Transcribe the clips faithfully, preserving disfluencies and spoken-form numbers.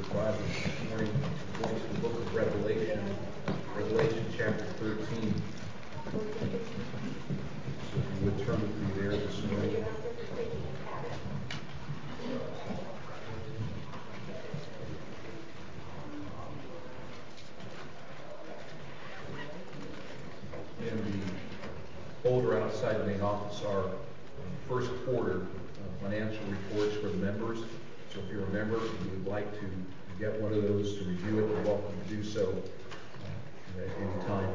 Bibles this morning, going to the book of Revelation, Revelation chapter thirteen. So if you would turn with me there this morning. And the folder outside the main office are uh, first quarter uh, financial reports for the members. So if you're a member and you would like to get one of those to review it, you're welcome to do so uh, at any time.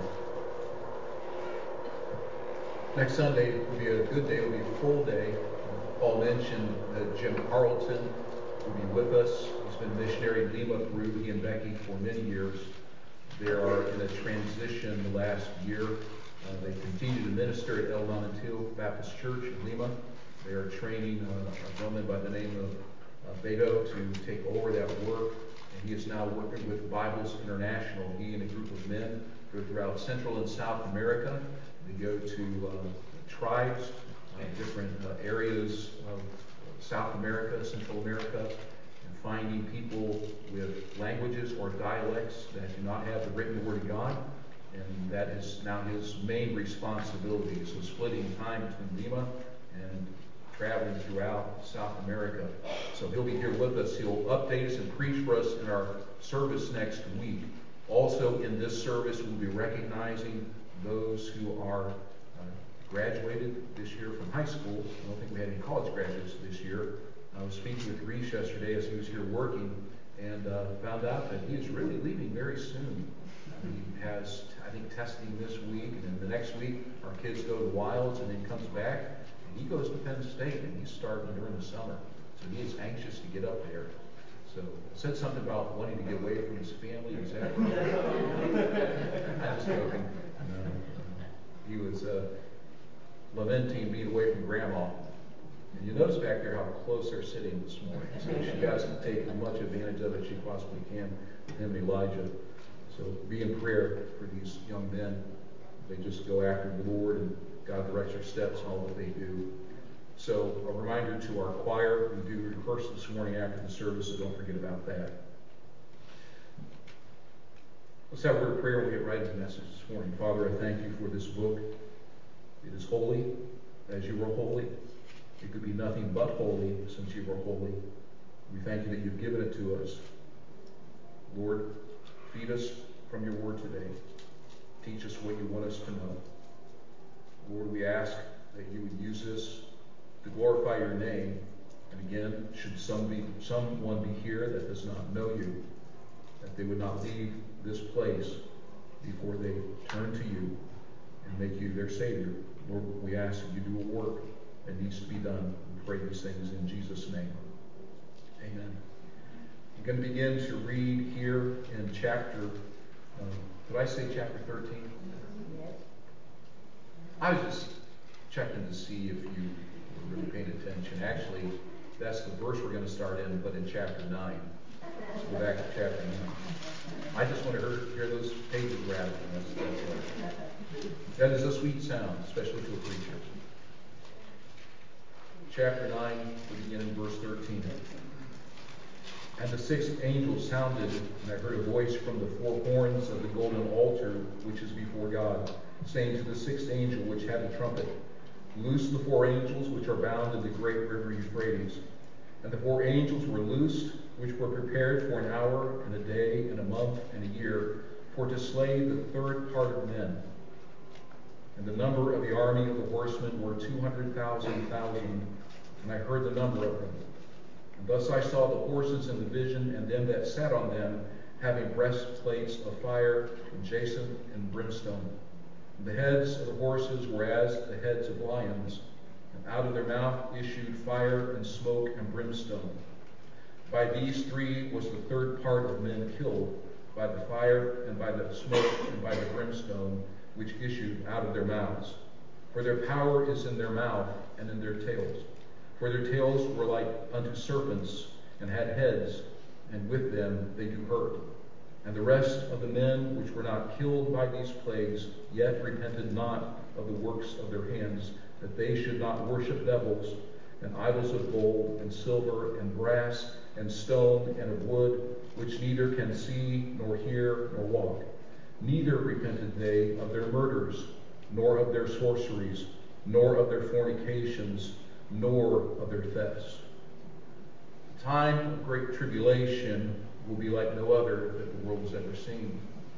Next Sunday will be a good day. It will be a full day. Uh, Paul mentioned that Jim Carlton will be with us. He's been a missionary in Lima through he and Becky for many years. They are in a transition the last year. Uh, they continue to minister at El Manantial Baptist Church in Lima. They are training uh, a gentleman by the name of uh, Beto to take over that work. And he is now working with Bibles International. He and a group of men go throughout Central and South America. They go to uh, tribes, uh, different uh, areas of South America, Central America, and finding people with languages or dialects that do not have the written Word of God. And that is now his main responsibility. So splitting time between Lima and traveling throughout South America. So he'll be here with us. He'll update us and preach for us in our service next week. Also in this service, we'll be recognizing those who are uh, graduated this year from high school. I don't think we had any college graduates this year. I was speaking with Reese yesterday as he was here working and uh, found out that he is really leaving very soon. He has, I think, testing this week, and then the next week our kids go to Wilds, and then comes back, and he goes to Penn State, and he's starting during the summer. So he is anxious to get up there. So I said something about wanting to get away from his family. Is that right? I'm just joking. No. He was uh, lamenting being away from Grandma. And you notice back there how close they're sitting this morning. So she has to take as much advantage of it as she possibly can with him and Elijah. So be in prayer for these young men. They just go after the Lord, and God directs their steps in all that they do. So a reminder to our choir, we do rehearse this morning after the service, so don't forget about that. Let's have a word of prayer and we'll get right into the message this morning. Father, I thank you for this book. It is holy, as you are holy. It could be nothing but holy, since you are holy. We thank you that you've given it to us. Lord, feed us from your word today. Teach us what you want us to know. Lord, we ask that you would use this to glorify your name. And again, should some be, someone be here that does not know you, that they would not leave this place before they turn to you and make you their Savior. Lord, we ask that you do a work that needs to be done. We pray these things in Jesus' name. Amen. I'm going to begin to read here in chapter, uh, did I say chapter thirteen? Yes. I was just checking to see if you were really paying attention. Actually, that's the verse we're going to start in, but in chapter nine. Let's go back to chapter nine. I just want to hear, hear those pages rattling. That's, that's right. That is a sweet sound, especially to a preacher. Chapter nine, we begin in verse thirteen. And the sixth angel sounded, and I heard a voice from the four horns of the golden altar, which is before God, saying to the sixth angel which had the trumpet, Loose the four angels which are bound in the great river Euphrates. And the four angels were loosed, which were prepared for an hour, and a day, and a month, and a year, for to slay the third part of men. And the number of the army of the horsemen were two hundred thousand thousand, and I heard the number of them. And thus I saw the horses in the vision, and them that sat on them, having breastplates of fire, and jacinth, and brimstone. And the heads of the horses were as the heads of lions, and out of their mouth issued fire, and smoke, and brimstone. By these three was the third part of men killed, by the fire, and by the smoke, and by the brimstone, which issued out of their mouths. For their power is in their mouth, and in their tails. For their tails were like unto serpents, and had heads, and with them they do hurt. And the rest of the men which were not killed by these plagues yet repented not of the works of their hands, that they should not worship devils, and idols of gold, and silver, and brass, and stone, and of wood, which neither can see, nor hear, nor walk. Neither repented they of their murders, nor of their sorceries, nor of their fornications, nor of their thefts. The time of great tribulation will be like no other that the world has ever seen.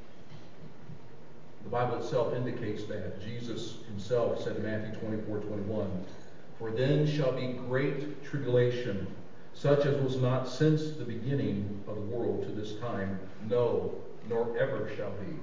The Bible itself indicates that. Jesus himself said in Matthew twenty-four twenty-one, "For then shall be great tribulation, such as was not since the beginning of the world to this time, no, nor ever shall be."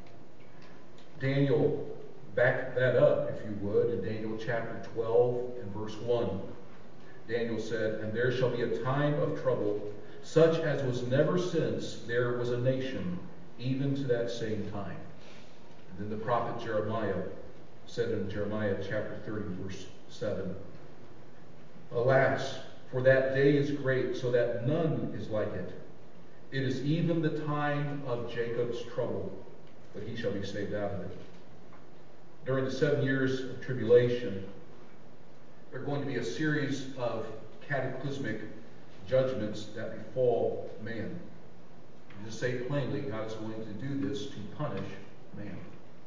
Daniel backed that up, if you would, in Daniel chapter twelve and verse one. Daniel said, "And there shall be a time of trouble, such as was never since there was a nation, even to that same time." And then the prophet Jeremiah said in Jeremiah chapter thirty, verse seven, "Alas, for that day is great, so that none is like it. It is even the time of Jacob's trouble, but he shall be saved out of it." During the seven years of tribulation, there are going to be a series of cataclysmic judgments that befall man. To just say plainly, God is going to do this to punish man.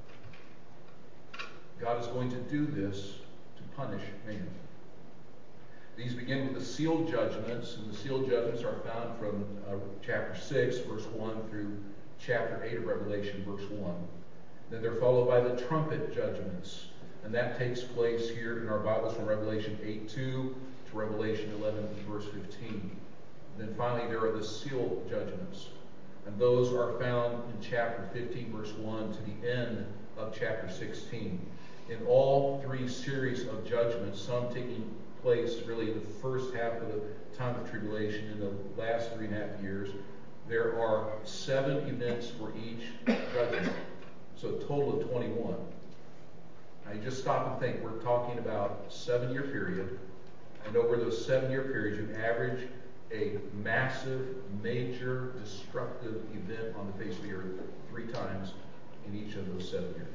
God is going to do this to punish man. These begin with the sealed judgments, and the sealed judgments are found from uh, chapter six, verse one, through chapter eight of Revelation, verse one. Then they're followed by the trumpet judgments, and that takes place here in our Bibles from Revelation eight two to Revelation eleven, verse fifteen. And then finally there are the seal judgments, and those are found in chapter fifteen, verse one to the end of chapter sixteen. In all three series of judgments, some taking place really in the first half of the time of tribulation, in the last three and a half years, there are seven events for each judgment. So a total of twenty-one. Now you just stop and think. We're talking about a seven-year period. And over those seven-year periods, you average a massive, major, destructive event on the face of the earth three times in each of those seven years.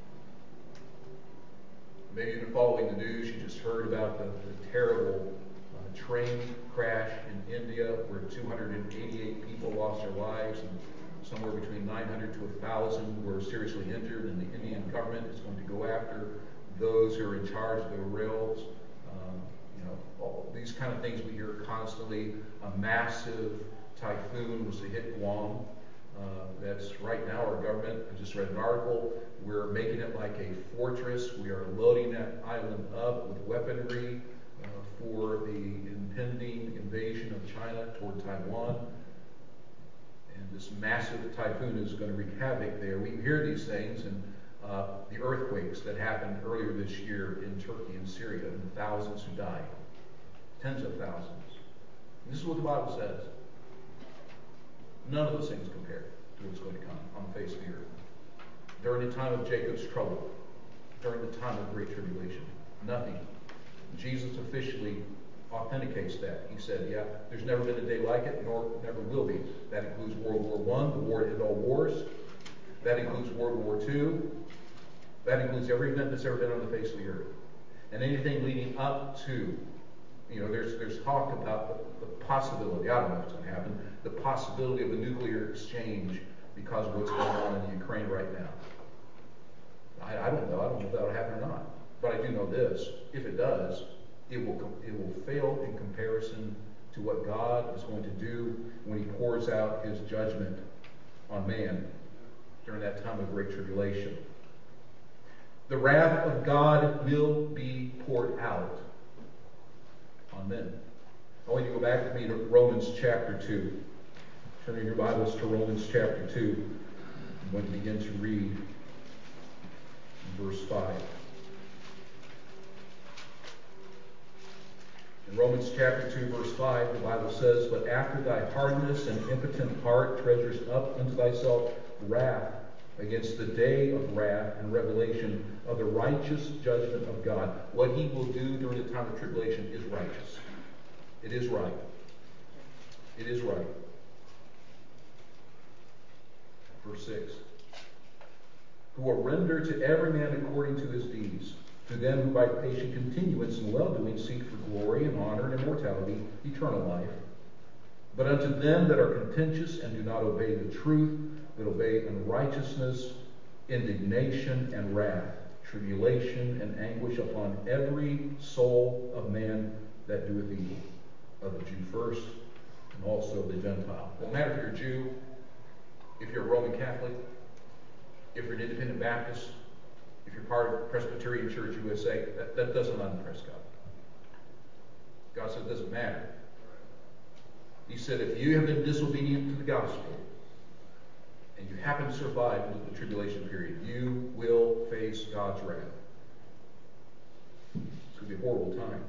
Maybe you've been following the news. You just heard about the, the terrible uh, train crash in India where two hundred eighty-eight people lost their lives, and somewhere between nine hundred to one thousand were seriously injured, and the Indian government is going to go after those who are in charge of the rails. Um, you know, all these kind of things we hear constantly. A massive typhoon was to hit Guam. Uh, that's right now our government, I just read an article, we're making it like a fortress. We are loading that island up with weaponry uh, for the impending invasion of China toward Taiwan. And this massive typhoon is going to wreak havoc there. We hear these things, and uh, the earthquakes that happened earlier this year in Turkey and Syria, and the thousands who died. Tens of thousands. And this is what the Bible says. None of those things compare to what's going to come on the face of the earth. During the time of Jacob's trouble, during the time of great tribulation, nothing. Jesus officially authenticates that. He said, yeah, there's never been a day like it, nor never will be. That includes World War One, the war to end all wars. That includes World War Two. That includes every event that's ever been on the face of the earth. And anything leading up to, you know, there's there's talk about the, the possibility, I don't know if it's going to happen, the possibility of a nuclear exchange because of what's going on in the Ukraine right now. I, I don't know. I don't know if that'll happen or not. But I do know this. If it does, it will it will fail in comparison to what God is going to do when he pours out his judgment on man during that time of great tribulation. The wrath of God will be poured out on men. I want you to go back with me to Romans chapter two. Turn in your Bibles to Romans chapter two. I'm going to begin to read in verse five. In Romans chapter two, verse five, the Bible says, "But after thy hardness and impotent heart treasures up unto thyself wrath against the day of wrath and revelation of the righteous judgment of God." What he will do during the time of tribulation is righteous. It is right. It is right. Verse six. "Who will render to every man according to his deeds. To them who by patient continuance in well-doing seek for glory and honor and immortality, eternal life. But unto them that are contentious and do not obey the truth, but obey unrighteousness, indignation and wrath, tribulation and anguish upon every soul of man that doeth evil, of the Jew first, and also the Gentile. It won't matter if you're a Jew, if you're a Roman Catholic, if you're an Independent Baptist, if you're part of Presbyterian Church U S A, that, that doesn't impress God. God said it doesn't matter. He said if you have been disobedient to the gospel, and you happen to survive into the tribulation period, you will face God's wrath. It's going to be a horrible time.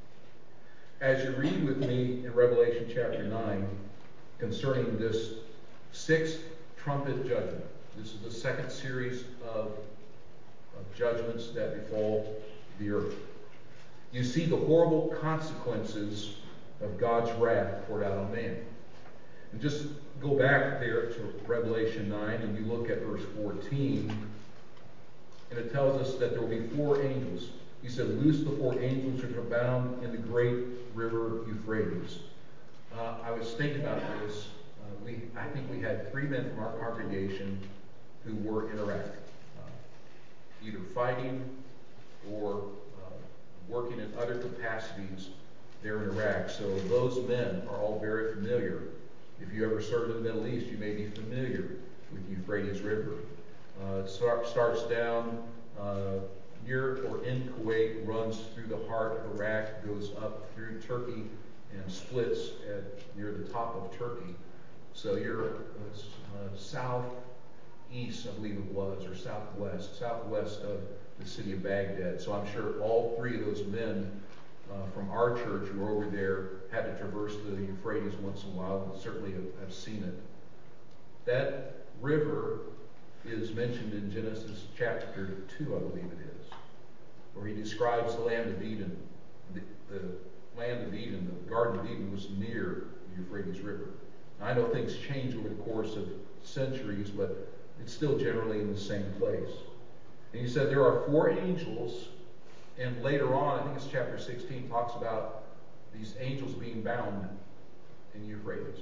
As you read with me in Revelation chapter nine concerning this sixth trumpet judgment, this is the second series of, of judgments that befall the earth. You see the horrible consequences of God's wrath poured out on man. And just go back there to Revelation nine and you look at verse fourteen, and it tells us that there will be four angels. He said, loose the four angels which are bound in the great river Euphrates. Uh, I was thinking about this. Uh, we, I think we had three men from our congregation who were in Iraq, uh, either fighting or uh, working in other capacities there in Iraq. So those men are all very familiar. If you ever served in the Middle East, you may be familiar with the Euphrates River. Uh, it start, starts down uh, near or in Kuwait, runs through the heart of Iraq, goes up through Turkey, and splits at near the top of Turkey. So you're uh, uh, southeast, I believe it was, or southwest, southwest of the city of Baghdad. So I'm sure all three of those men uh, from our church who were over there had to traverse the Euphrates once in a while, and certainly have, have seen it. That river is mentioned in Genesis chapter two, I believe it is, where he describes the land of Eden. The, the land of Eden, the Garden of Eden, was near the Euphrates River. Now, I know things change over the course of centuries, but it's still generally in the same place. And he said there are four angels, and later on, I think it's chapter sixteen, talks about these angels being bound in Euphrates.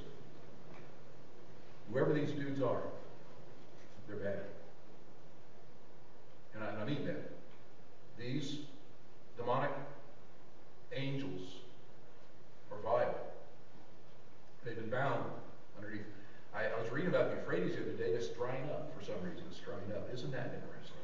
Whoever these dudes are, they're bad. And I, and I mean that. These demonic angels are vile. They've been bound underneath. I, I was reading about the Euphrates the other day. It's drying up for some reason. It's drying up. Isn't that interesting?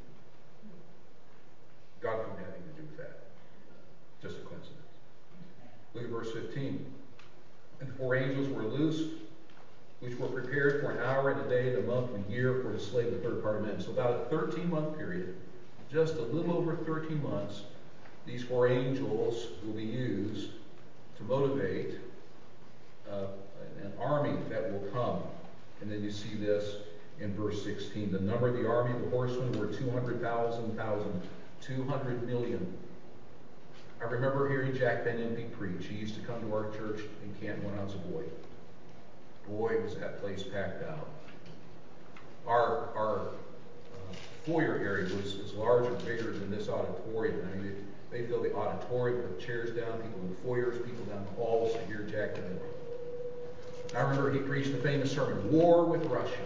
God couldn't have anything to do with that. Just a coincidence. Look at verse fifteen. And the four angels were loosed, which were prepared for an hour and a day and a month and a year for to slay the third part of men. So about a thirteen-month period, just a little over thirteen months, these four angels will be used to motivate uh, an army that will come. And then you see this in verse sixteen. The number of the army of the horsemen were two hundred thousand, thousand, two hundred million. I remember hearing Jack Van Impe preach. He used to come to our church in Canton when I was a boy. Boy, was that place packed out. Our, our uh, foyer area was as large or bigger than this auditorium. I mean, they, they fill the auditorium, put chairs down, people in the foyers, people down the halls to hear Jack Van Impe. I remember he preached the famous sermon, War with Russia.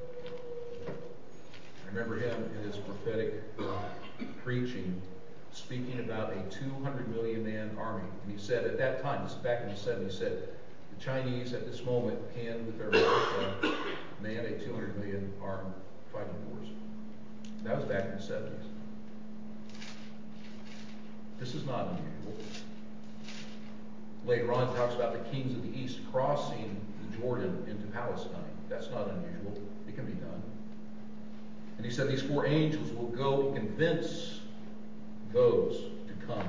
I remember him in his prophetic uh, preaching, speaking about a two hundred million man army. And he said at that time, this is back in the seventies, he said, the Chinese at this moment can, with their militia, man a two hundred million armed fighting force. That was back in the seventies. This is not unusual. Later on, it talks about the kings of the east crossing the Jordan into Palestine. That's not unusual. It can be done. And he said these four angels will go and convince those to come.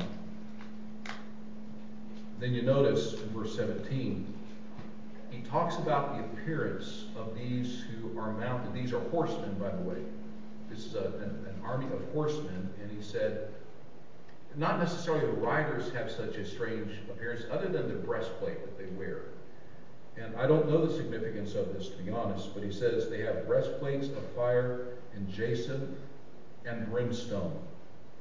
Then you notice in verse seventeen, he talks about the appearance of these who are mounted. These are horsemen, by the way. This is a, an, an army of horsemen. And he said, not necessarily the riders have such a strange appearance, other than the breastplate that they wear. And I don't know the significance of this, to be honest, but he says they have breastplates of fire and jacinth and brimstone.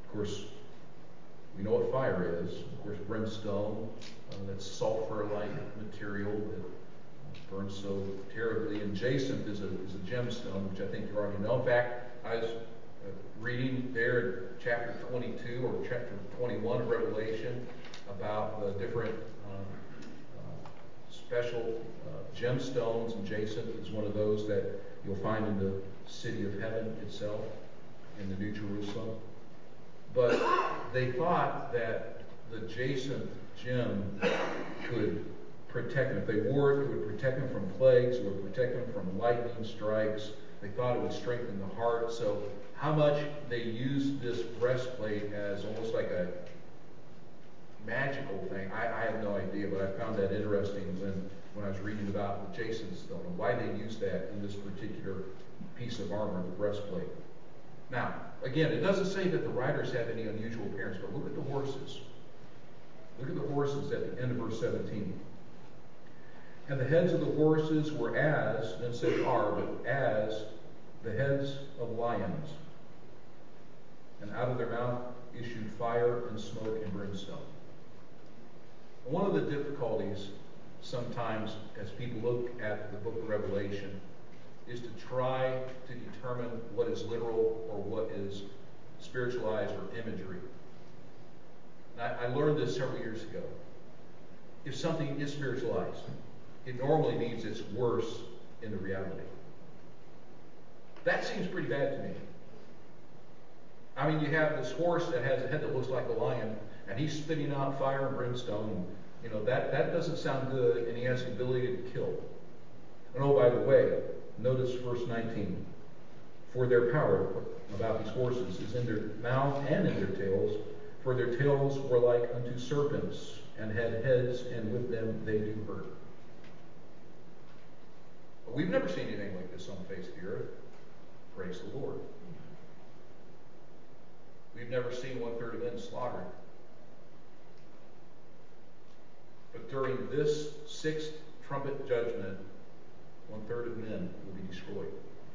Of course, we know what fire is. Of course, brimstone, uh, that's sulfur-like material that burns so terribly. And jacinth is a, is a gemstone, which I think you already know. In fact, I was uh, reading there in chapter twenty-two or chapter twenty-one of Revelation about the different uh, uh, special uh, gemstones, and jacinth is one of those that you'll find in the city of heaven itself, in the New Jerusalem. But they thought that the jacinth gem could protect them. If they wore it, it would protect them from plagues, it would protect them from lightning strikes. They thought it would strengthen the heart. So how much they used this breastplate as almost like a magical thing, I, I have no idea, but I found that interesting when, when I was reading about the jacinth stone and why they used that in this particular piece of armor, the breastplate. Now, again, it doesn't say that the riders have any unusual appearance, but look at the horses. Look at the horses at the end of verse seventeen. And the heads of the horses were as, then said are, but as the heads of lions. And out of their mouth issued fire and smoke and brimstone. One of the difficulties sometimes as people look at the book of Revelation is to try to determine what is literal or what is spiritualized or imagery. I, I learned this several years ago. If something is spiritualized, it normally means it's worse in the reality. That seems pretty bad to me. I mean, you have this horse that has a head that looks like a lion, and he's spitting out fire and brimstone. And, you know, that, that doesn't sound good, and he has the ability to kill. And oh, by the way, notice verse nineteen. For their power about these horses is in their mouth and in their tails, for their tails were like unto serpents, and had heads, and with them they do hurt. But we've never seen anything like this on the face of the earth. Praise the Lord. We've never seen one third of men slaughtered. But during this sixth trumpet judgment, one third of men will be destroyed.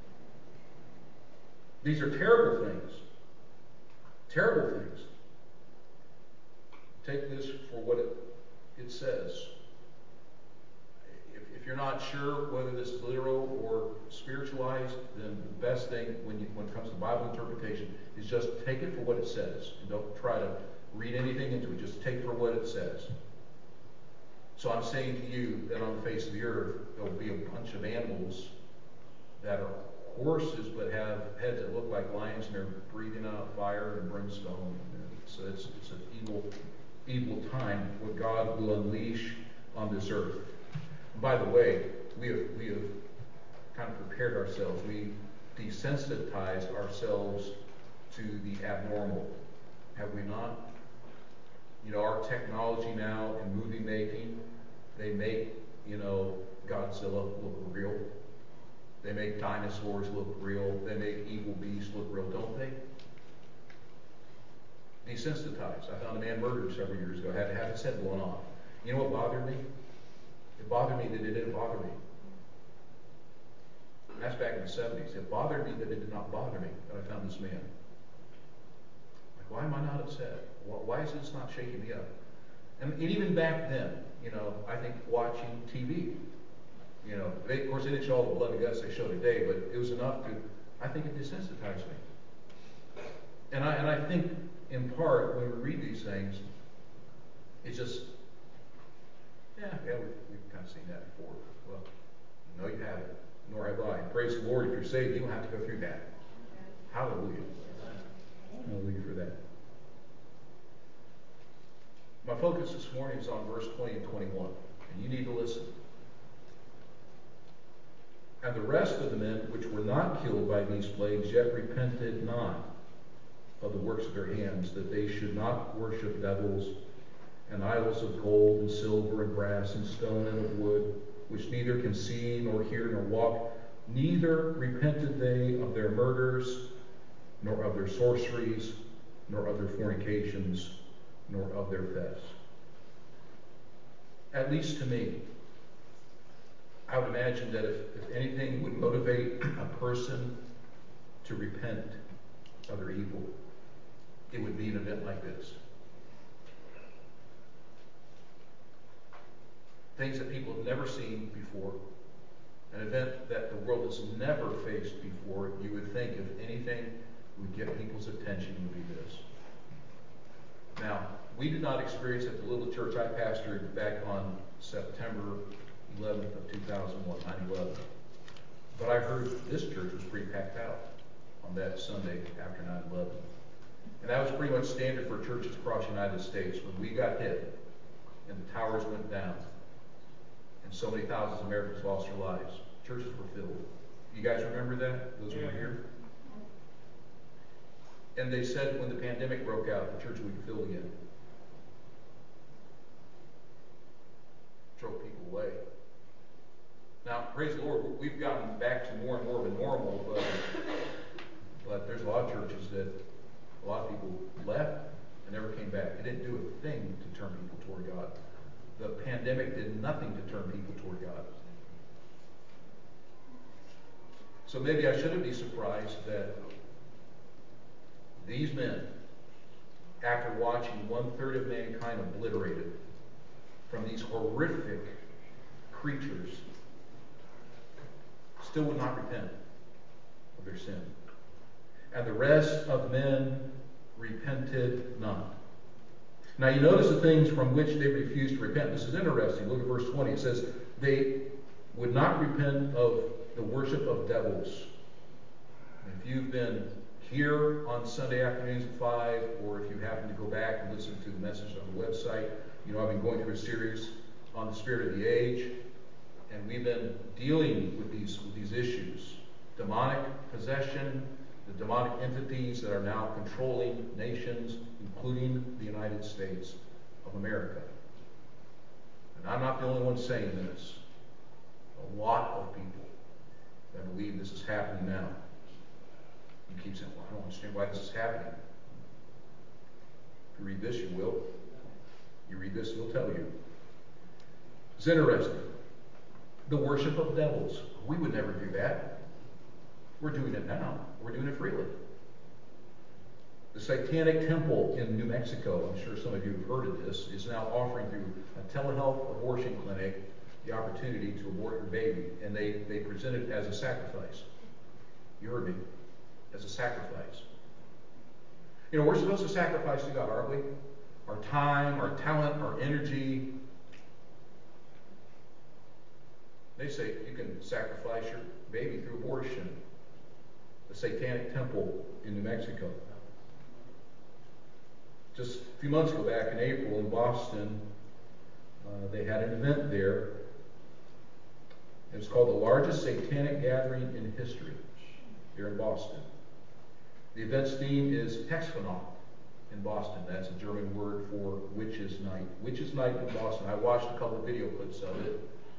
These are terrible things. Terrible things. Take this for what it, it says. If, if you're not sure whether this is literal or spiritualized, then the best thing when, you, when it comes to Bible interpretation is just take it for what it says. And don't try to read anything into it. Just take it for what it says. So I'm saying to you that on the face of the earth, there will be a bunch of animals that are horses but have heads that look like lions, and they're breathing out fire and brimstone. So it's, it's an evil, evil time what God will unleash on this earth. And by the way, we have, we have kind of prepared ourselves. We desensitized ourselves to the abnormal. Have we not? You know, our technology now in movie making, they make, you know, Godzilla look real. They make dinosaurs look real. They make evil beasts look real, don't they? Desensitized. I found a man murdered several years ago. Had to have his head blown off. You know what bothered me? It bothered me that it didn't bother me. And that's back in the seventies. It bothered me that it did not bother me that I found this man. Like, why am I not upset? Why is this not shaking me up? And, and even back then, you know, I think watching T V, you know, they, of course they didn't show all the blood and guts they show today, but it was enough to, I think it desensitized me. And I, and I think, in part, when we read these things, it's just, yeah, yeah, we've, we've kind of seen that before. Well, no, you haven't, nor have I. And praise the Lord, if you're saved, you don't have to go through that. Hallelujah. Hallelujah for that. My focus this morning is on verse twenty and twenty-one, and you need to listen. And the rest of the men which were not killed by these plagues yet repented not of the works of their hands, that they should not worship devils and idols of gold and silver and brass and stone and of wood, which neither can see nor hear nor walk. Neither repented they of their murders, nor of their sorceries, nor of their fornications, nor of their thefts. At least to me, I would imagine that if, if anything would motivate a person to repent of their evil, it would be an event like this. Things that people have never seen before. An event that the world has never faced before. You would think if anything would get people's attention would be this. Now, we did not experience at the little church I pastored back on September eleventh of two thousand one, nine eleven. But I heard this church was pretty packed out on that Sunday after nine eleven. And that was pretty much standard for churches across the United States. When we got hit and the towers went down and so many thousands of Americans lost their lives, churches were filled. You guys remember that? Those who were here? And they said when the pandemic broke out, the church would be filled again. Drove people away. Now, praise the Lord, we've gotten back to more and more of a normal, but, but there's a lot of churches that a lot of people left and never came back. It didn't do a thing to turn people toward God. The pandemic did nothing to turn people toward God. So maybe I shouldn't be surprised that these men, after watching one-third of mankind obliterated from these horrific creatures, still would not repent of their sin. And the rest of men repented not. Now you notice the things from which they refused to repent. This is interesting. Look at verse twenty. It says, they would not repent of the worship of devils. And if you've been here on Sunday afternoons at five, or if you happen to go back and listen to the message on the website, you know I've been going through a series on the spirit of the age, and we've been dealing with these with these issues. Demonic possession, the demonic entities that are now controlling nations, including the United States of America. And I'm not the only one saying this. A lot of people that believe this is happening now. You keep saying, well, I don't understand why this is happening. If you read this, you will. You read this, it'll tell you. It's interesting. The worship of devils. We would never do that. We're doing it now. We're doing it freely. The Satanic Temple in New Mexico, I'm sure some of you have heard of this, is now offering through a telehealth abortion clinic the opportunity to abort your baby. And they, they present it as a sacrifice. You heard me. As a sacrifice. You know, we're supposed to sacrifice to God, aren't we? Our time, our talent, our energy. They say you can sacrifice your baby through abortion. The Satanic Temple in New Mexico. Just a few months ago, back in April in Boston, uh, they had an event there. It was called the largest satanic gathering in history here in Boston. The event's theme is Hexfanacht in Boston. That's a German word for Witches' Night. Witches' Night in Boston. I watched a couple of video clips of it.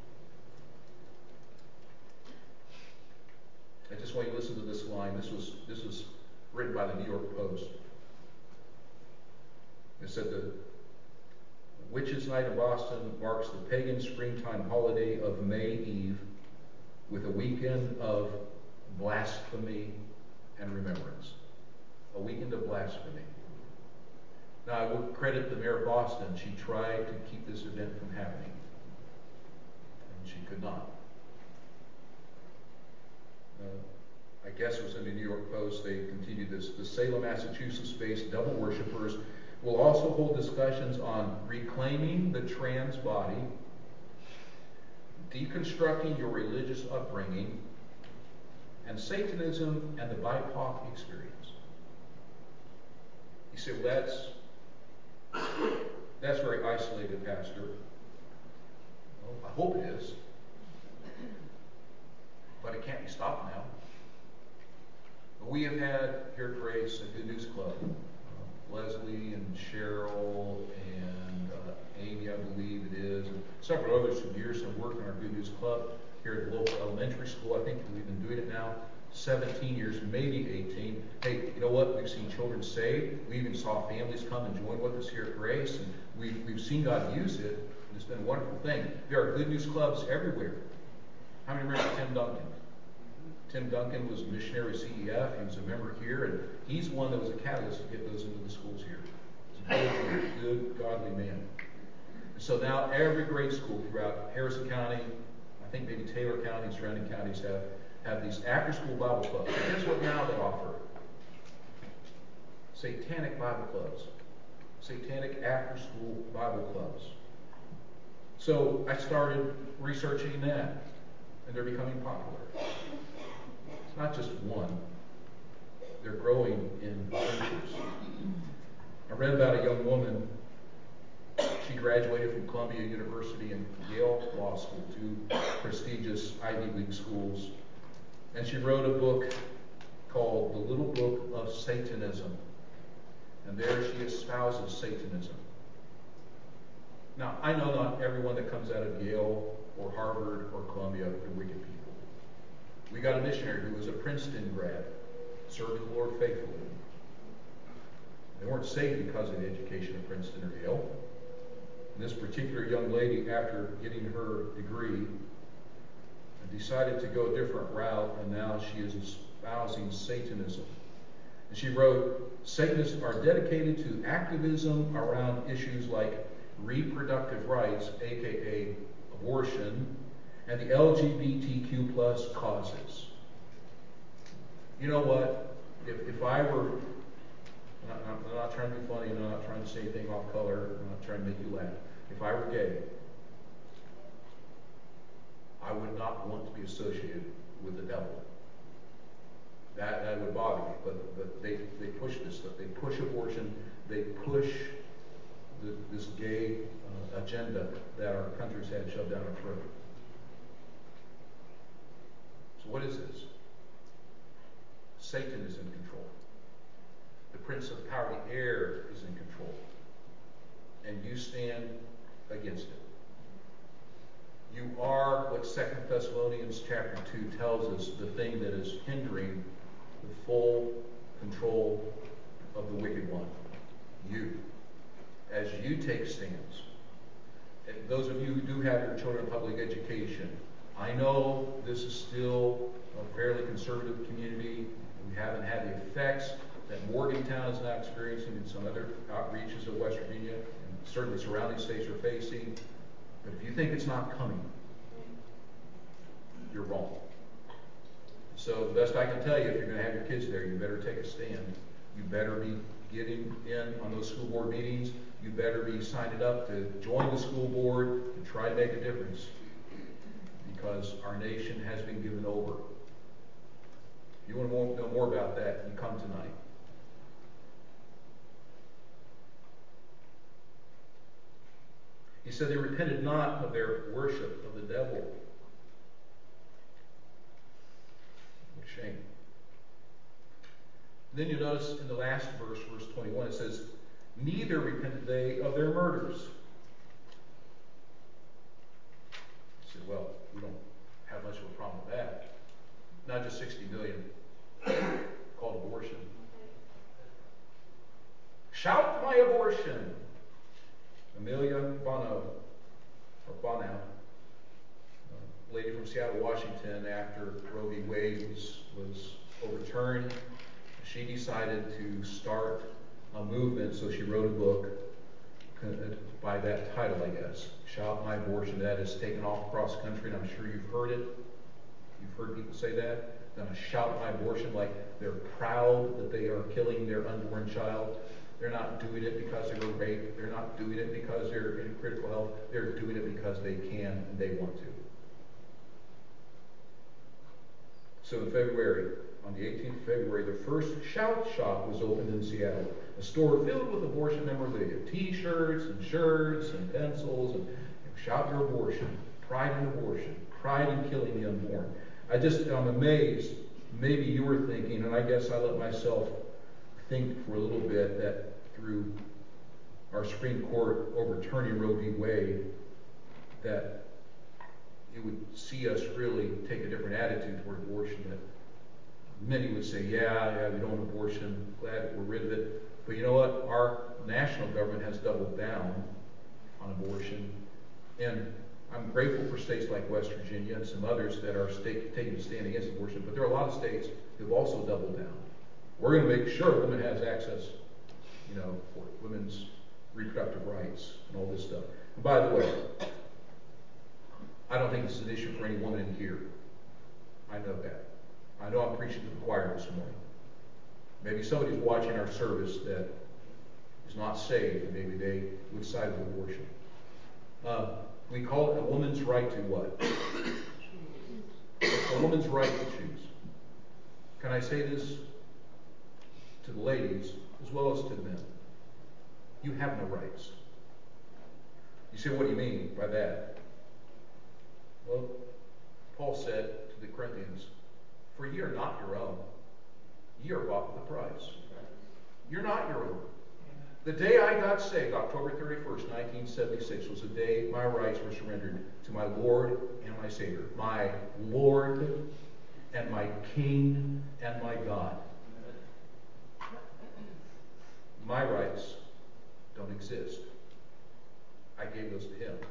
I just want you to listen to this line. This was this was written by the New York Post. It said the Witches' Night in Boston marks the pagan springtime holiday of May Eve with a weekend of blasphemy and remembrance. A weekend of blasphemy. Now, I would credit the mayor of Boston. She tried to keep this event from happening. And she could not. Uh, I guess it was in the New York Post. They continued this. The Salem, Massachusetts-based devil worshippers will also hold discussions on reclaiming the trans body, deconstructing your religious upbringing, and Satanism and the B I P O C experience. You say, well, that's, that's very isolated, Pastor. Well, I hope it is. But it can't be stopped now. But we have had here at Grace a Good News Club. Uh, Leslie and Cheryl and uh, Amy, I believe it is, and several others for years have worked in our Good News Club here at the local elementary school. I think we've been doing it now seventeen years, maybe eighteen. Hey, you know what? We've seen children saved. We even saw families come and join with us here at Grace, and we've, we've seen God use it, and it's been a wonderful thing. There are Good News Clubs everywhere. How many remember Tim Duncan? Tim Duncan was a missionary C E F. He was a member here, and he's one that was a catalyst to get those into the schools here. He's a good, good, godly man. And so now every grade school throughout Harrison County, I think maybe Taylor County and surrounding counties have, have these after-school Bible clubs. And guess what now they offer? Satanic Bible clubs. Satanic after-school Bible clubs. So I started researching that, and they're becoming popular. It's not just one. They're growing in numbers. I read about a young woman. She graduated from Columbia University and Yale Law School, two prestigious Ivy League schools. And she wrote a book called The Little Book of Satanism. And there she espouses Satanism. Now, I know not everyone that comes out of Yale or Harvard or Columbia are wicked people. We got a missionary who was a Princeton grad, served the Lord faithfully. They weren't saved because of the education of Princeton or Yale. And this particular young lady, after getting her degree, decided to go a different route, and now she is espousing Satanism. And she wrote, Satanists are dedicated to activism around issues like reproductive rights, aka abortion, and the L G B T Q plus causes. You know what? If, if I were, I'm not, I'm not trying to be funny, I'm not trying to say anything off color, I'm not trying to make you laugh. If I were gay, I would not want to be associated with the devil. That, that would bother me. But, but they, they push this stuff. They push abortion. They push the, this gay uh, agenda that our country's had shoved down our throat. So what is this? Satan is in control. The prince of the power of the air is in control. And you stand against it. You are what Second Thessalonians chapter two tells us, the thing that is hindering the full control of the wicked one. You. As you take stands. And those of you who do have your children in public education, I know this is still a fairly conservative community. We haven't had the effects that Morgantown is now experiencing and some other outreaches of West Virginia, and certainly surrounding states are facing. But if you think it's not coming, you're wrong. So the best I can tell you, if you're going to have your kids there, you better take a stand. You better be getting in on those school board meetings. You better be signing up to join the school board to try to make a difference, because our nation has been given over. If you want to know more about that, you come tonight. He said they repented not of their worship of the devil. What a shame. And then you notice in the last verse, verse twenty-one, it says, neither repented they of their murders. He said, well, we don't have much of a problem with that. Not just sixty million called abortion. Shout my abortion. Amelia Bono, or Bono, a lady from Seattle, Washington, after Roe v. Wade was, was overturned, she decided to start a movement, so she wrote a book by that title, I guess. Shout My Abortion. That is taken off across the country, and I'm sure you've heard it. You've heard people say that. Then a shout my abortion, like they're proud that they are killing their unborn child. They're not doing it because they were raped. They're not doing it because they're in critical health. They're doing it because they can and they want to. So in February, on the eighteenth of February, the first Shout Shop was opened in Seattle. A store filled with abortion memorabilia. T-shirts and shirts and pencils. And you know, shout your abortion. Pride in abortion. Pride in killing the unborn. I just, I'm amazed. Maybe you were thinking, and I guess I let myself think for a little bit, that through our Supreme Court overturning Roe v. Wade, that it would see us really take a different attitude toward abortion. That many would say, yeah, yeah, we don't want abortion, glad we're rid of it. But you know what? Our national government has doubled down on abortion. And I'm grateful for states like West Virginia and some others that are state, taking a stand against abortion, but there are a lot of states who have also doubled down. We're going to make sure women has access, you know, for women's reproductive rights and all this stuff. And by the way, I don't think this is an issue for any woman in here. I know that. I know I'm preaching to the choir this morning. Maybe somebody's watching our service that is not saved, and maybe they would side with abortion. Uh, we call it a woman's right to what? A woman's right to choose. Can I say this to the ladies as well as to the men? You have no rights. You say, what do you mean by that? Well, Paul said to the Corinthians, for ye are not your own. Ye are bought with a price. You're not your own. The day I got saved, October thirty-first, nineteen seventy-six, was the day my rights were surrendered to my Lord and my Savior. My Lord and my King and my God. My rights don't exist. I gave those to Him.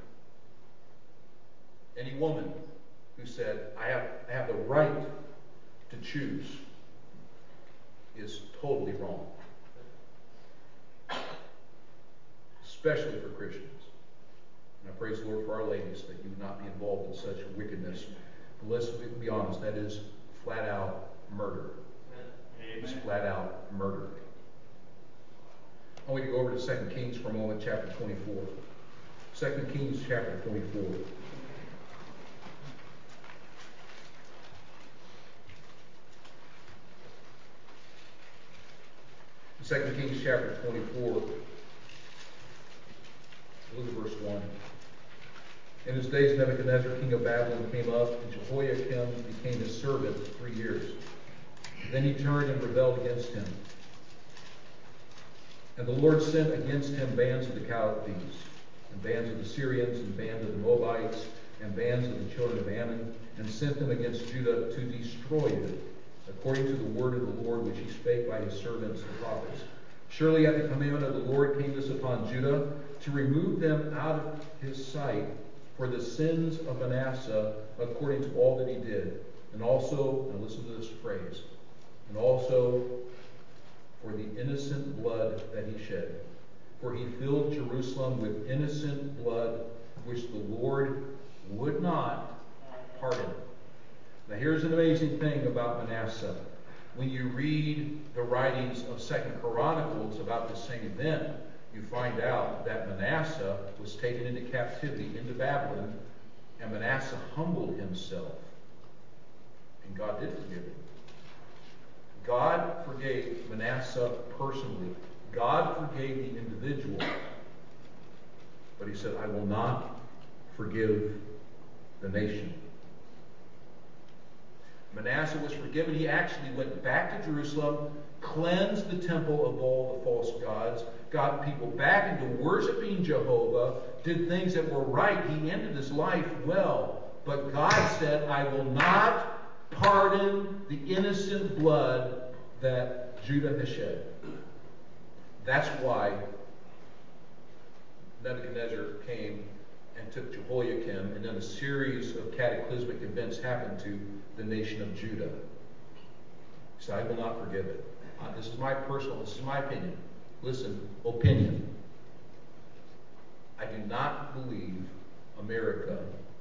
Any woman who said, I have, I have the right to choose, is totally wrong. Especially for Christians. And I praise the Lord for our ladies that you would not be involved in such wickedness. And let's be honest, that is flat out murder. Amen. It's flat out murder. I want you to go over to Second Kings for a moment, chapter twenty-four. Second Kings chapter twenty-four. Second Kings chapter twenty-four. Look at verse one. In his days Nebuchadnezzar, king of Babylon, came up, and Jehoiakim became his servant three years. Then he turned and rebelled against him. And the Lord sent against him bands of the Chaldees, and bands of the Syrians, and bands of the Moabites, and bands of the children of Ammon, and sent them against Judah to destroy it, according to the word of the Lord which he spake by his servants the prophets. Surely at the commandment of the Lord came this upon Judah, to remove them out of his sight for the sins of Manasseh, according to all that he did. And also, now listen to this phrase, and also for the innocent blood that he shed. For he filled Jerusalem with innocent blood, which the Lord would not pardon. Now here's an amazing thing about Manasseh. When you read the writings of Second Chronicles about the same event, you find out that Manasseh was taken into captivity into Babylon, and Manasseh humbled himself. And God did forgive him. God forgave Manasseh personally. God forgave the individual. But he said, I will not forgive the nation. Manasseh was forgiven. He actually went back to Jerusalem, cleansed the temple of all the false gods, got people back into worshiping Jehovah, did things that were right. He ended his life well. But God said, I will not pardon the innocent blood that Judah has shed. That's why Nebuchadnezzar came and took Jehoiakim, and then a series of cataclysmic events happened to the nation of Judah. He said, I will not forgive it. Uh, this is my personal, this is my opinion. Listen, opinion. I do not believe America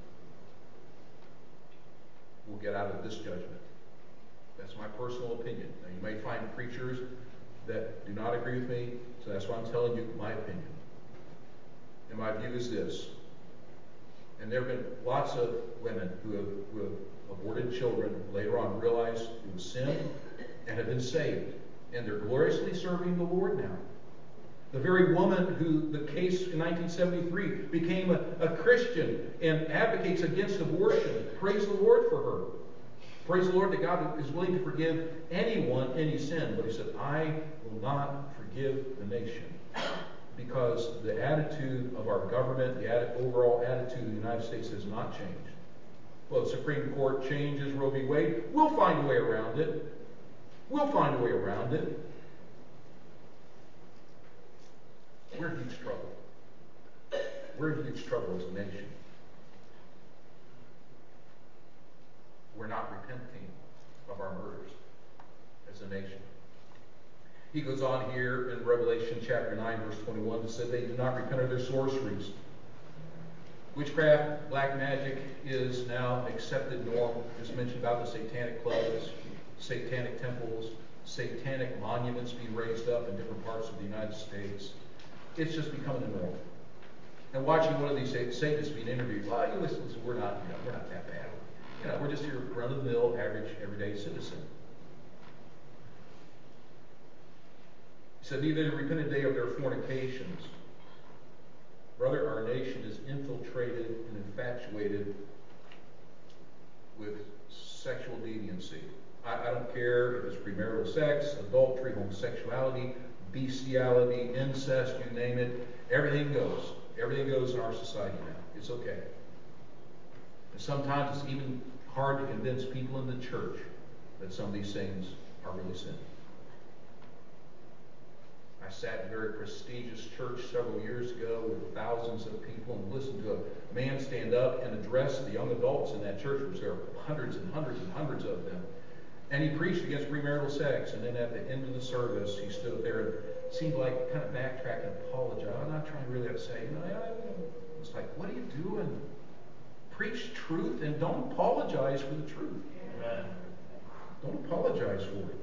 will get out of this judgment. That's my personal opinion. Now, you may find preachers that do not agree with me, so that's why I'm telling you my opinion. And my view is this. And there have been lots of women who have, who have aborted children, later on realized it was sin, and have been saved. And they're gloriously serving the Lord now. The very woman who, the case in nineteen seventy-three, became a, a Christian and advocates against abortion. Praise the Lord for her. Praise the Lord that God is willing to forgive anyone any sin. But he said, I will not forgive the nation. Because the attitude of our government, the atti- overall attitude of the United States has not changed. Well, the Supreme Court changes Roe v. Wade. We'll find a way around it. We'll find a way around it. We're in huge trouble. We're in huge trouble as a nation. we're not repenting of our murders as a nation. He goes on here in Revelation chapter nine, verse twenty-one, to say they do not repent of their sorceries. Witchcraft, black magic is now accepted norm. Just mentioned about the satanic clubs, satanic temples, satanic monuments being raised up in different parts of the United States. It's just becoming a norm. And watching one of these Satanists being interviewed, well, you listen, listen, we're not, you know, we're not that bad. You know, we're just your run-of-the-mill, average, everyday citizen. He said, neither repented they of their fornications. Brother, our nation is infiltrated and infatuated with sexual deviancy. I, I don't care if it's premarital sex, adultery, homosexuality, bestiality, incest, you name it. Everything goes. Everything goes in our society now. It's okay. And sometimes it's even hard to convince people in the church that some of these things are really sin. I sat in a very prestigious church several years ago with thousands of people and listened to a man stand up and address the young adults in that church, which there were hundreds and hundreds and hundreds of them. And he preached against premarital sex. And then at the end of the service, he stood up there and seemed like kind of backtrack and apologize. I'm not trying to really upset you. know, I, it's like, what are you doing? Preach truth and don't apologize for the truth. Amen. Don't apologize for it.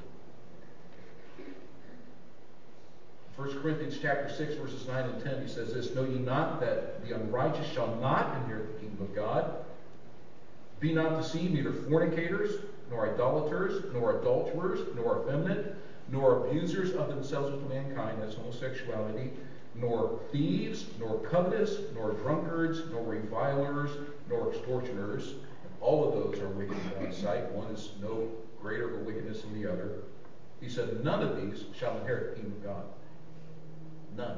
First Corinthians chapter six, verses nine and ten, he says this, know ye not that the unrighteous shall not inherit the kingdom of God? Be not deceived, neither fornicators, nor idolaters, nor adulterers, nor effeminate, nor abusers of themselves with mankind, that's homosexuality, nor thieves, nor covetous, nor drunkards, nor revilers, nor extortioners. And all of those are wicked in God's sight. One is no greater of a wickedness than the other. He said, none of these shall inherit the kingdom of God. None.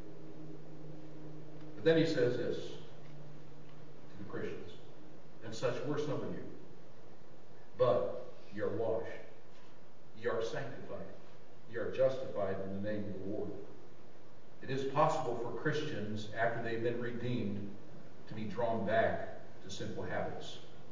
But then he says this to the Christians, and such were some of you. But ye are washed, ye are sanctified, ye are justified in the name of the Lord. It is possible for Christians, after they've been redeemed, to be drawn back to sinful habits.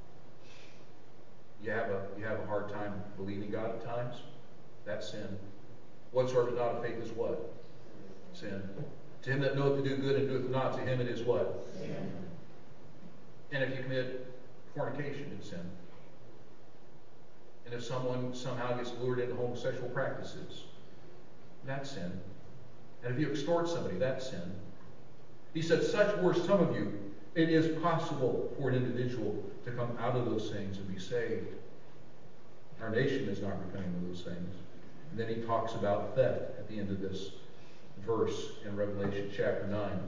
You have a you have a hard time believing God at times. That's sin. Whatsoever is not of faith is what? Sin. To him that knoweth to do good and doeth not, to him it is what? Sin. And if you commit fornication, it's sin. And if someone somehow gets lured into homosexual practices, that's sin. And if you extort somebody, that's sin. He said, such were some of you. It is possible for an individual to come out of those things and be saved. Our nation is not repenting of those things. And then he talks about theft at the end of this verse in Revelation chapter nine.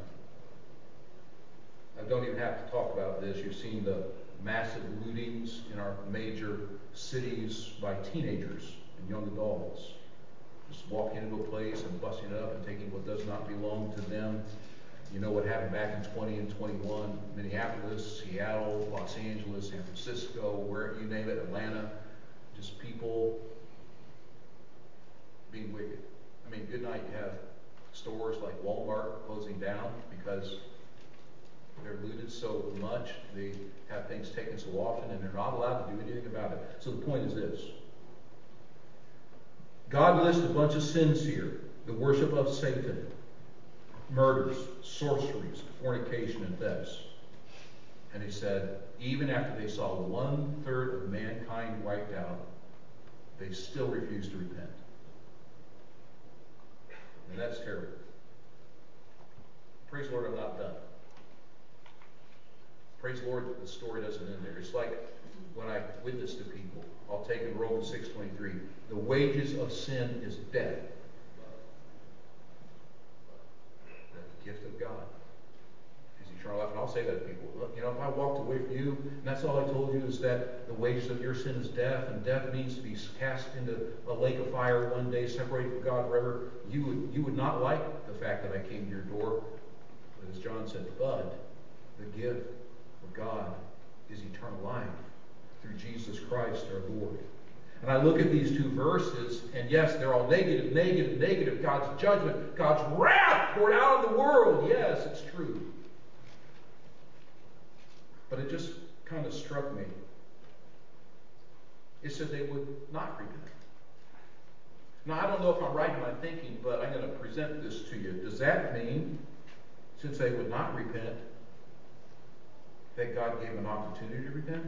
I don't even have to talk about this. You've seen the massive lootings in our major cities by teenagers and young adults. Just walking into a place and busting it up and taking what does not belong to them. You know what happened back in twenty and twenty-one, Minneapolis, Seattle, Los Angeles, San Francisco, where you name it, Atlanta. Just people being wicked. I mean, good night, you have stores like Walmart closing down because they're looted so much, they have things taken so often, and they're not allowed to do anything about it. So the point is this. God lists a bunch of sins here. The worship of Satan, murders, sorceries, fornication, and thefts. And he said, even after they saw one-third of mankind wiped out, they still refused to repent. And that's terrible. Praise the Lord, I'm not done. Praise the Lord that the story doesn't end there. It's like when I witness to people, I'll take in Romans six twenty-three, the wages of sin is death. The gift of God is eternal life. And I'll say that to people. Look, you know, if I walked away from you, and that's all I told you is that the wages of your sin is death, and death means to be cast into a lake of fire one day, separated from God forever, you would, you would not like the fact that I came to your door. But as John said, but the gift of God is eternal life through Jesus Christ our Lord. And I look at these two verses, and yes, they're all negative, negative, negative. God's judgment, God's wrath poured out on the world. Yes, it's true. But it just kind of struck me It said they would not repent. Now, I don't know if I'm right in my thinking, but I'm going to present this to you. Does that mean, since they would not repent, that God gave an opportunity to repent?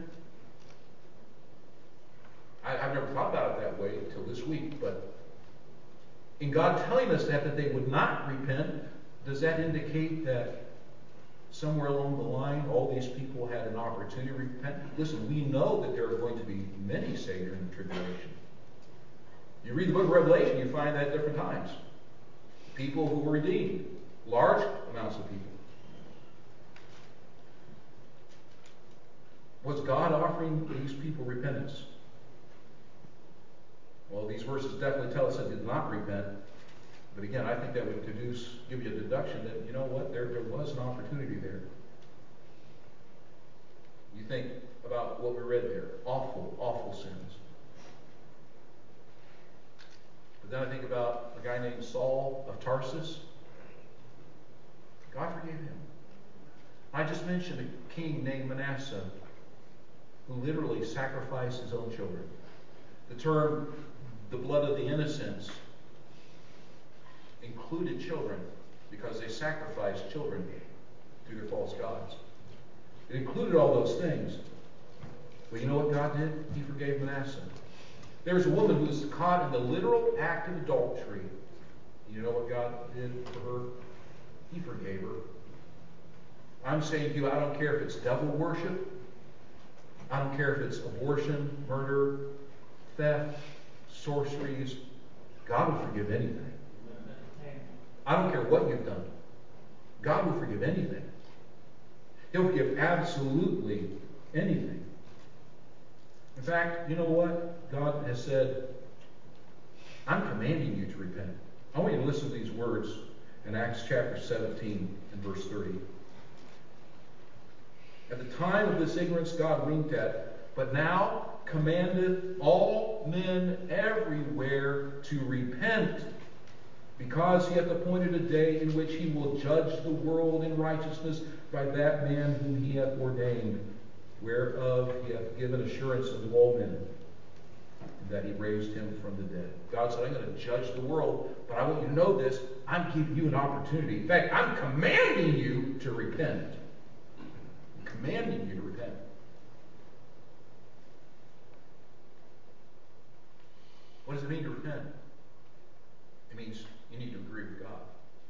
I, I've never thought about it that way until this week, but in God telling us that, that they would not repent, does that indicate that somewhere along the line, all these people had an opportunity to repent? Listen, we know that there are going to be many saved during the tribulation. You read the book of Revelation, you find that at different times. People who were redeemed, large amounts of people. Was God offering these people repentance? Well, these verses definitely tell us that they did not repent. But again, I think that would deduce, give you a deduction that, you know what, there, there was an opportunity there. You think about what we read there. Awful, awful sins. But then I think about a guy named Saul of Tarsus. God forgave him. I just mentioned a king named Manasseh who literally sacrificed his own children. The term, the blood of the innocents, included children because they sacrificed children to their false gods. It included all those things. But you know what God did? He forgave Manasseh. There was a woman who was caught in the literal act of adultery. You know what God did for her? He forgave her. I'm saying to you, I don't care if it's devil worship. I don't care if it's abortion, murder, theft, sorceries. God will forgive anything. I don't care what you've done. God will forgive anything. He'll forgive absolutely anything. In fact, you know what? God has said, I'm commanding you to repent. I want you to listen to these words in Acts chapter seventeen and verse thirty. At the time of this ignorance God winked at, but now commandeth all men everywhere to repent, because he hath appointed a day in which he will judge the world in righteousness by that man whom he hath ordained, whereof he hath given assurance unto all men, that he raised him from the dead. God said, I'm going to judge the world, but I want you to know this. I'm giving you an opportunity. In fact, I'm commanding you to repent. I'm commanding you to repent. What does it mean to repent? It means you need to agree with God.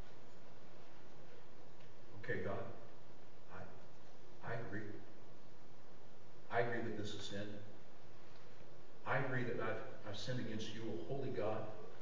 Okay, God, I, I agree. I agree that this is sin. I agree that I've, I've sinned against you, a holy God.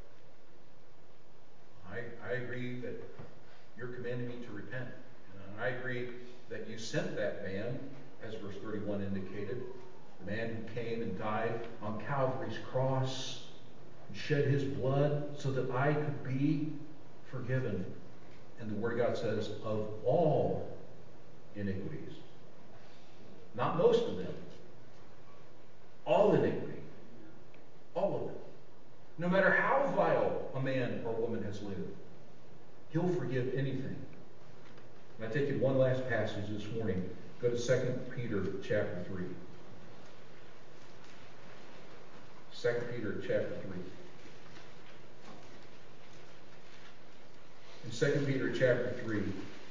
I, I agree that you're commanding me to repent. And I agree that you sent that man, as verse thirty-one indicated, the man who came and died on Calvary's cross and shed his blood so that I could be forgiven. And the Word of God says, of all iniquities. Not most of them. All iniquity. All of them. No matter how vile a man or woman has lived, he'll forgive anything. And I take you to one last passage this morning. Go to Second Peter chapter three. Second Peter chapter three. In Second Peter chapter three,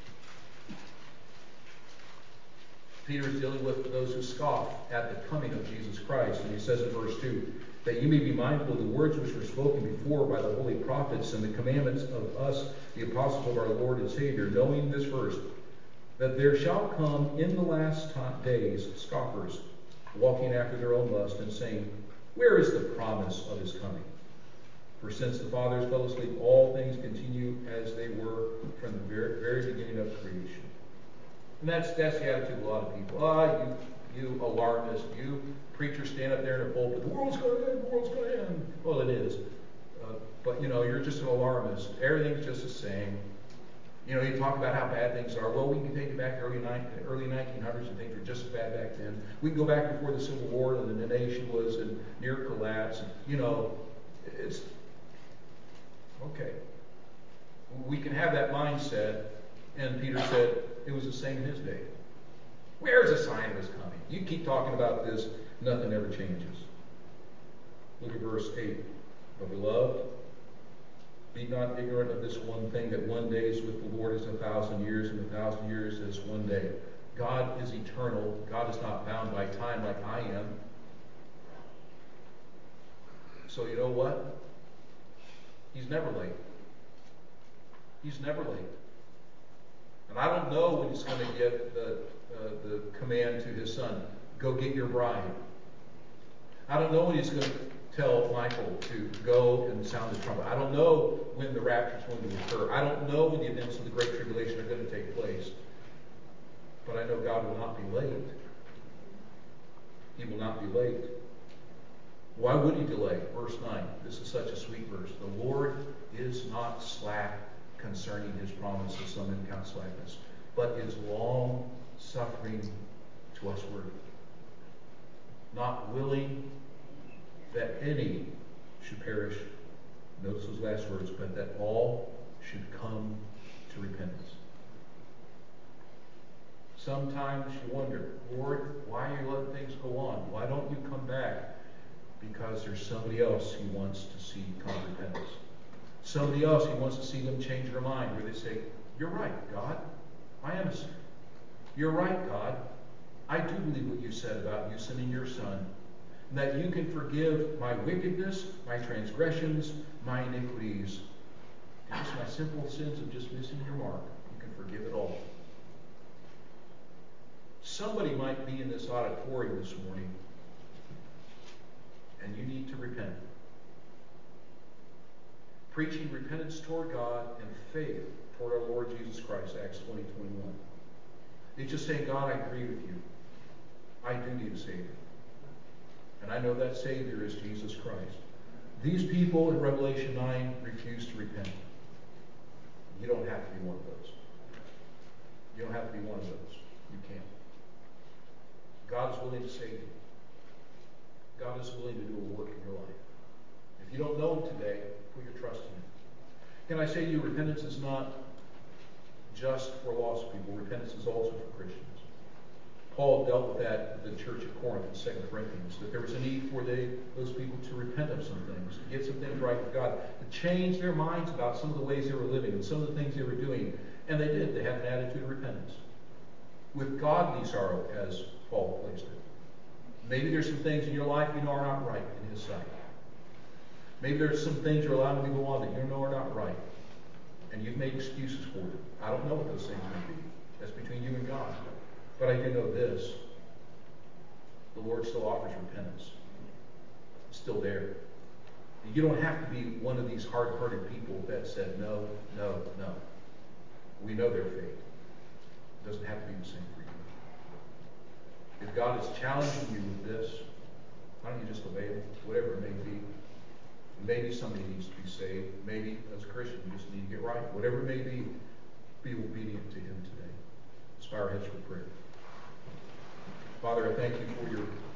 Peter is dealing with those who scoff at the coming of Jesus Christ. And he says in verse two, that you may be mindful of the words which were spoken before by the holy prophets and the commandments of us, the apostles of our Lord and Savior, knowing this first, that there shall come in the last days scoffers, walking after their own lust, and saying, where is the promise of his coming? For since the fathers fell asleep, all things continue as they were from the very, very beginning of creation. And that's that's the attitude of a lot of people. Ah, you you alarmist, you preachers stand up there in a pulpit, the world's going to end, the world's going to end. Well, it is. Uh, but, you know, you're just an alarmist. Everything's just the same. You know, you talk about how bad things are. Well, we can take it back to early, early nineteen hundreds and things were just as bad back then. We can go back before the Civil War and the nation was in near collapse. And, you know, it's okay. We can have that mindset. And Peter said it was the same in his day. Where's the sign of his coming? You keep talking about this, nothing ever changes. Look at verse eight. But beloved, be not ignorant of this one thing, that one day is with the Lord as a thousand years, and a thousand years is one day. God is eternal. God is not bound by time like I am. So you know what? He's never late. He's never late. And I don't know when he's going to get the, uh, the command to his son, go get your bride. I don't know when he's going to tell Michael to go and sound the trumpet. I don't know when the rapture is going to occur. I don't know when the events of the Great Tribulation are going to take place. But I know God will not be late. He will not be late. Why would he delay? Verse nine. This is such a sweet verse. The Lord is not slack concerning his promises, some men count slackness, but is long suffering to usward, not willing that any should perish. Notice those last words, but that all should come to repentance. Sometimes you wonder, Lord, why are you letting things go on? Why don't you come back? Because there's somebody else he wants to see come to repentance. Somebody else he wants to see them change their mind, where they say, you're right, God. I am a sinner. You're right, God. I do believe what you said about you sending your son, and that you can forgive my wickedness, my transgressions, my iniquities, and just my simple sins of just missing your mark. You can forgive it all. Somebody might be in this auditorium this morning, and you need to repent. Preaching repentance toward God and faith toward our Lord Jesus Christ, Acts twenty, twenty-one. It's just saying, God, I agree with you. I do need a Savior. And I know that Savior is Jesus Christ. These people in Revelation nine refuse to repent. You don't have to be one of those. You don't have to be one of those. You can't. God is willing to save you. God is willing to do a work in your life. If you don't know him today, put your trust in him. Can I say to you, repentance is not just for lost people. Repentance is also for Christians. Paul dealt with that with the church at Corinth in Second Corinthians, that there was a need for they, those people to repent of some things, to get some things right with God, to change their minds about some of the ways they were living and some of the things they were doing. And they did. They had an attitude of repentance. With godly sorrow, as Paul placed it. Maybe there's some things in your life you know are not right in his sight. Maybe there's some things you're allowing to go on that you know are not right. And you've made excuses for it. I don't know what those things may be. That's between you and God. But I do know this. The Lord still offers repentance. It's still there. And you don't have to be one of these hard-hearted people that said no, no, no. We know their fate. It doesn't have to be the same for you. If God is challenging you with this, why don't you just obey him, whatever it may be. Maybe somebody needs to be saved. Maybe as a Christian you just need to get right. Whatever it may be, be obedient to him today. Let's bow our heads for prayer. Father, I thank you for your